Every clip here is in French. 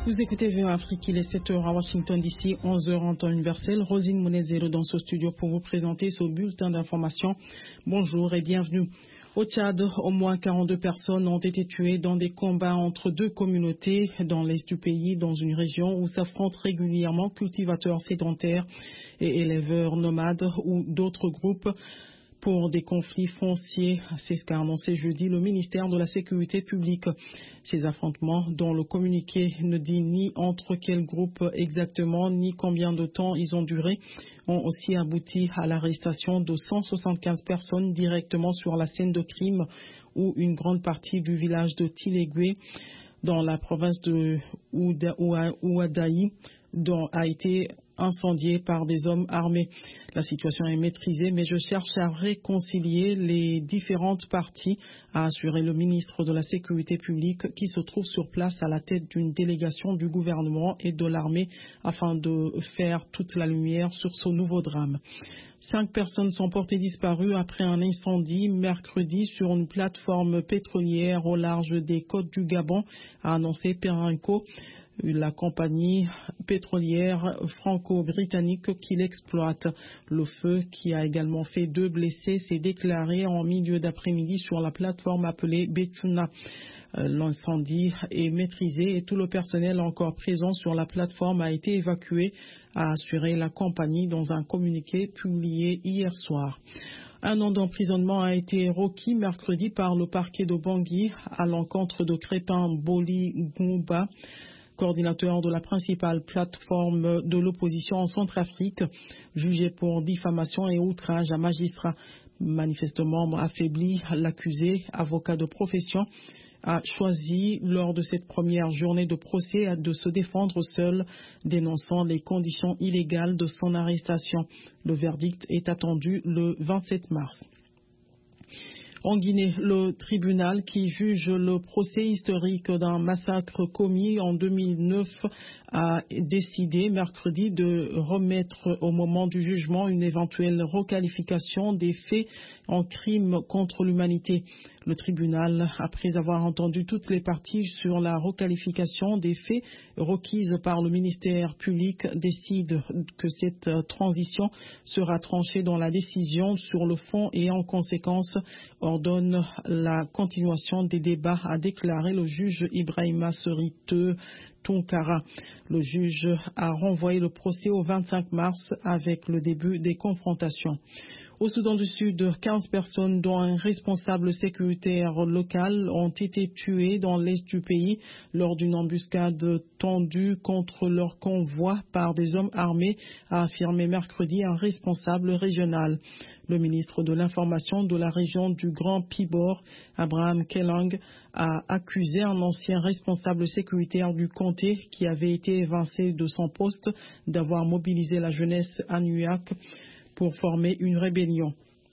Vous écoutez VOA Afrique, il est 7h à Washington DC, 11h en temps universel. Rosine Monezero dans ce studio pour vous présenter ce bulletin d'information. Bonjour et bienvenue. Au Tchad, au moins 42 personnes ont été tuées dans des combats entre deux communautés dans l'est du pays, dans une région où s'affrontent régulièrement cultivateurs sédentaires et éleveurs nomades ou d'autres groupes pour des conflits fonciers. C'est ce qu'a annoncé jeudi le ministère de la Sécurité publique. Ces affrontements, dont le communiqué ne dit ni entre quels groupes exactement, ni combien de temps ils ont duré, ont aussi abouti à l'arrestation de 175 personnes directement sur la scène de crime où une grande partie du village de Tilégué, dans la province de Ouadaï, dont a été incendié par des hommes armés. La situation est maîtrisée, mais je cherche à réconcilier les différentes parties, a assuré le ministre de la Sécurité publique qui se trouve sur place à la tête d'une délégation du gouvernement et de l'armée afin de faire toute la lumière sur ce nouveau drame. 5 personnes sont portées disparues après un incendie mercredi sur une plateforme pétrolière au large des côtes du Gabon, a annoncé Perenco, la compagnie pétrolière franco-britannique qui l'exploite. Le feu, qui a également fait 2 blessés, s'est déclaré en milieu d'après-midi sur la plateforme appelée Betuna. L'incendie est maîtrisé et tout le personnel encore présent sur la plateforme a été évacué, a assuré la compagnie dans un communiqué publié hier soir. 1 an d'emprisonnement a été requis mercredi par le parquet de Bangui à l'encontre de Crépin Boli Goumba, coordinateur de la principale plateforme de l'opposition en Centrafrique, jugé pour diffamation et outrage à magistrat. Manifestement affaibli, l'accusé, avocat de profession, a choisi lors de cette première journée de procès de se défendre seul, dénonçant les conditions illégales de son arrestation. Le verdict est attendu le 27 mars. En Guinée, le tribunal qui juge le procès historique d'un massacre commis en 2009 a décidé mercredi de remettre au moment du jugement une éventuelle requalification des faits en crime contre l'humanité. Le tribunal, après avoir entendu toutes les parties sur la requalification des faits requises par le ministère public, décide que cette transition sera tranchée dans la décision sur le fond et en conséquence ordonne la continuation des débats, a déclaré le juge Ibrahima Serite Tunkara. Le juge a renvoyé le procès au 25 mars avec le début des confrontations. Au Soudan du Sud, 15 personnes, dont un responsable sécuritaire local, ont été tuées dans l'est du pays lors d'une embuscade tendue contre leur convoi par des hommes armés, a affirmé mercredi un responsable régional. Le ministre de l'Information de la région du Grand Pibor, Abraham Kellang, a accusé un ancien responsable sécuritaire du comté qui avait été évincé de son poste d'avoir mobilisé la jeunesse à Nuyak pour former une rébellion.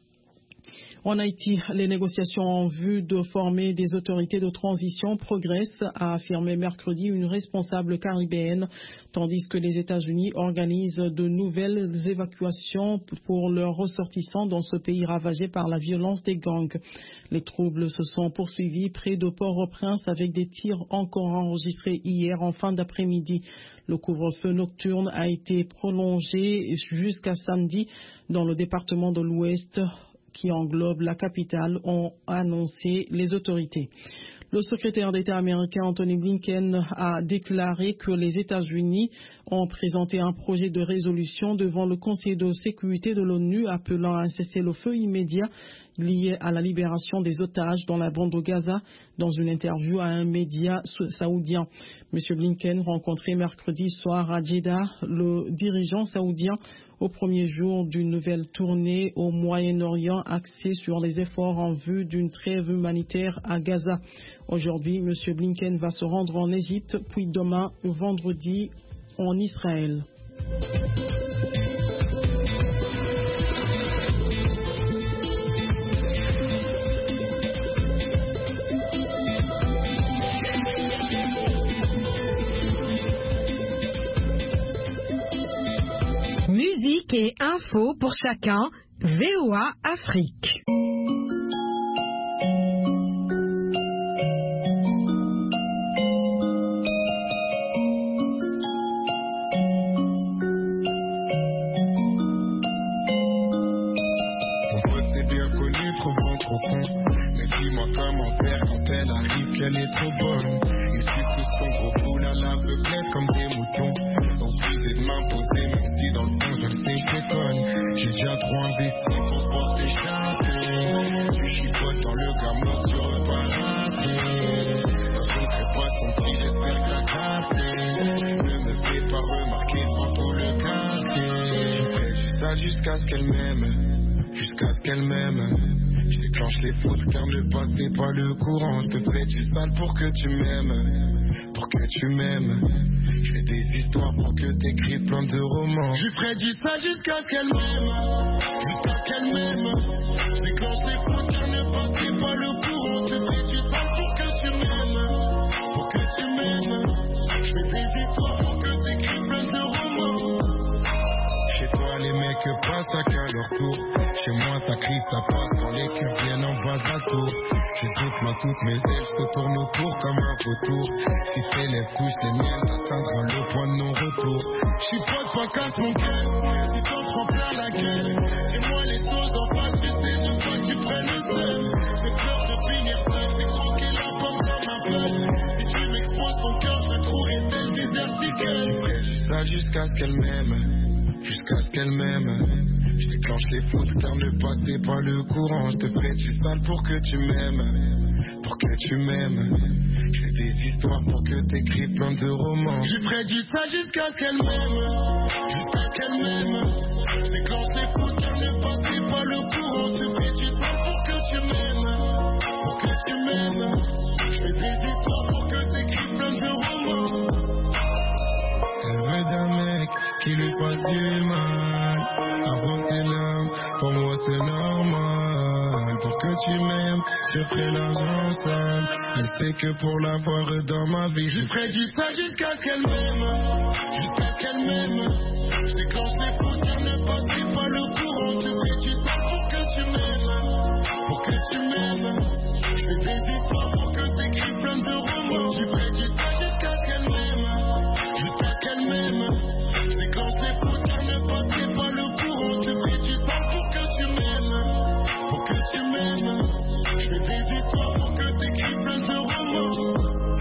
En Haïti, les négociations en vue de former des autorités de transition progressent, a affirmé mercredi une responsable caribéenne, tandis que les États-Unis organisent de nouvelles évacuations pour leurs ressortissants dans ce pays ravagé par la violence des gangs. Les troubles se sont poursuivis près de Port-au-Prince avec des tirs encore enregistrés hier en fin d'après-midi. Le couvre-feu nocturne a été prolongé jusqu'à samedi dans le département de l'Ouest qui englobe la capitale, ont annoncé les autorités. Le secrétaire d'État américain Anthony Blinken a déclaré que les États-Unis ont présenté un projet de résolution devant le Conseil de sécurité de l'ONU appelant à un cessez-le-feu immédiat lié à la libération des otages dans la bande de Gaza, dans une interview à un média saoudien. M. Blinken rencontrait mercredi soir à Jeddah le dirigeant saoudien au premier jour d'une nouvelle tournée au Moyen-Orient axée sur les efforts en vue d'une trêve humanitaire à Gaza. Aujourd'hui, M. Blinken va se rendre en Égypte, puis demain, vendredi, en Israël. Musique et info pour chacun, VOA Afrique. trop bonne. Ils suivent tous son gros boule à l'aveuglette comme des moutons. Obligé de m'imposer, même si dans le fond je le sais, je déconne. J'ai déjà trop investi pour se voir s'échapper. Tu chipotes dans le gamin sur le paradis. Je ne ferai pas son petit, j'espère que la capter. Ne me fais pas remarquer devant tout le quartier. Je ferai du sale jusqu'à ce qu'elle m'aime. Jusqu'à ce qu'elle m'aime. Je déclenche les fautes car ne passez pas le courant. Je te ferai du sale pour que tu m'aimes. Pour que tu m'aimes. Je fais des histoires pour que t'écrives plein de romans. Je ferai du sale jusqu'à ce qu'elle m'aime. Jusqu'à ce qu'elle m'aime. Je déclenche les fautes car ne passez pas le courant. Je te ferai du sale pour que tu m'aimes. Pour que tu m'aimes. Je fais des histoires pour que t'écrives plein de romans. Chez toi les mecs passent chacun leur tour. Chez moi ça crie, ça passe quand les cubes viennent en bas de la tour. Je doute moi toutes mes ailes, je te tourne autour comme un vautour. Si tes lèvres touchent les miennes, t'atteindras le point de non-retour. J'suis pas casse mon cœur, si t'en prends plein la gueule. Dis-moi les choses en face, je sais de quoi tu prennes le seul. J'ai peur de finir seul, j'ai croqué la pomme dans ma gueule. Si tu m'exposes ton cœur, je trouverai tel désertiquel. Je ferai du sale jusqu'à ce qu'elle m'aime. Jusqu'à ce qu'elle m'aime. Je déclenche les fautes car ne passez pas le courant. Je te ferai du sale pour que tu m'aimes. Pour que tu m'aimes. Je fais des histoires pour que t'écrives plein de romans. Je ferai du sale jusqu'à ce qu'elle m'aime. Jusqu'à ce qu'elle m'aime. Je déclenche les fautes car ne passez pas le courant. Je te ferai du sale pour que tu m'aimes. Pour que tu m'aimes. Je fais des histoires pour que t'écrives plein de romans. Elle veut d'un mec qui lui fasse du mal. Avant tes larmes, pour moi c'est normal. Pour que tu m'aimes, je ferai l'argent sale. Elle sait que pour l'avoir dans ma vie, je ferai du sale jusqu'à ce qu'elle m'aime. Jusqu'à ce qu'elle m'aime. Je déclenche les fautes car ne passez pas le courant. Je ferai du sale pour que tu m'aimes. Pour que tu m'aimes. Je fais des histoires pour que t'écrives plein de romans. Je ferai du sale jusqu'à ce qu'elle m'aime. Jusqu'à ce qu'elle m'aime. Je déclenche les fautes car ne passez pas le courant. Je ferai du sale pour que tu m'aimes. Pour que tu m'aimes. Je fais des histoires pour que t'écrives plein de romans.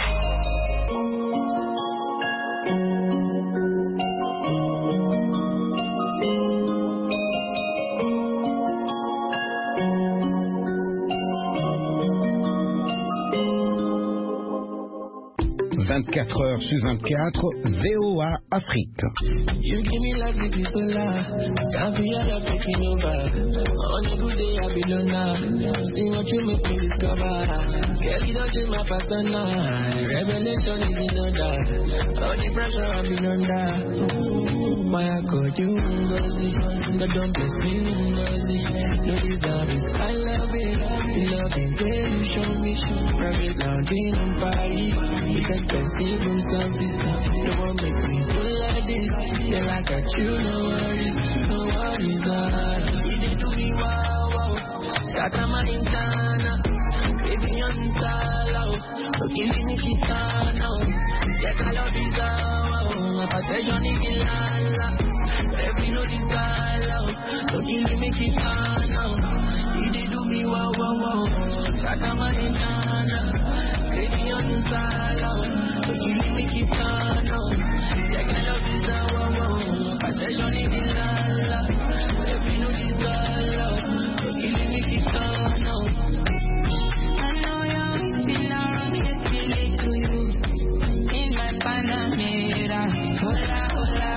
Vingt-quatre heures sur 24, VOA Afrique. You give me life with people now. Can't be out taking over. On a good day I be alone now. See what you make me discover. Girl, you don't change my persona. The revelation is in order. All the pressure I've been under. Why I called you Ngozi? God don't bless me Ngozi. No deserve it. I love it. The loving way you show me. Private lounging in Paris. It's expensive room service. No one make me do like this. Yeah, like I you, no worries, no worries, you did do me wow, wow. Scatter my intana, baby on sala, killing me kitana. Yeah, I love this wow, I say Johnny Gilala, every no this gala, killing me kitana. You did do me wow, wow, wow. Scatter my intana, baby on sala, killing me kitana. Yeah, I love this wow. I say Johnny Gilala, every no this gala, killing me kitana. I know you're missing around, just relate to you. In my Panamera, hola, hola.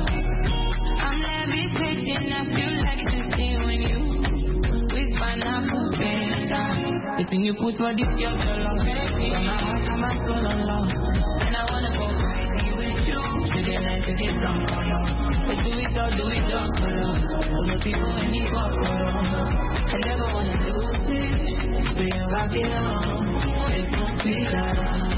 I'm levitating, I feel like drifting when you with pineapple penta. The thing you put for this your love, from my heart and my soul on love. And I wanna go crazy with you. Today night to get some color. But do it all solo. All the people when you go solo. I never wanna lose it. So you rock it on. It's no